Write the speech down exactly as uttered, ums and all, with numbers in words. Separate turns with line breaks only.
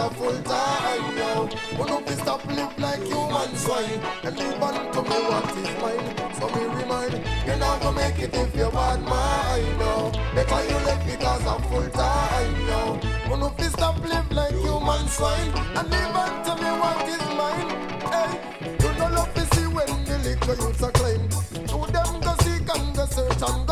a full time now. Who no fi stop live like human swine and live on to me what is mine. So me remind you not gonna make it if you're bad mind now. Better you left because I'm full time now. Who no fi stop live like human swine and live on to me what is mine. Hey, you no love to see when the liquor youths are climb. To them go seek and go search and go